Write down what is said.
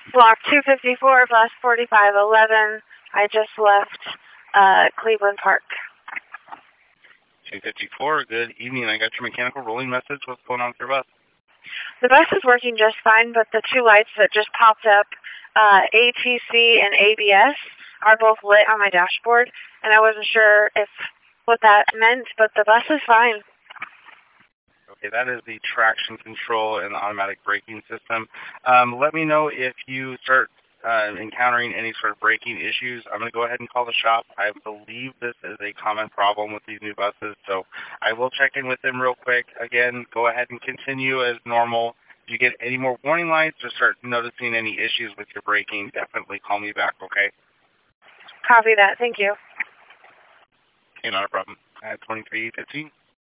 Block 254, bus 4511. I just left Cleveland Park. 254, good evening. I got your mechanical rolling message. What's going on with your bus? The bus is working just fine, but the two lights that just popped up, ATC and ABS, are both lit on my dashboard, and I wasn't sure what that meant, but the bus is fine. Okay, that is the traction control and the automatic braking system. Let me know if you start encountering any sort of braking issues. I'm going to go ahead and call the shop. I believe this is a common problem with these new buses, so I will check in with them real quick. Again, go ahead and continue as normal. If you get any more warning lights or start noticing any issues with your braking, definitely call me back, okay? Copy that. Thank you. Okay, not a problem. 2315.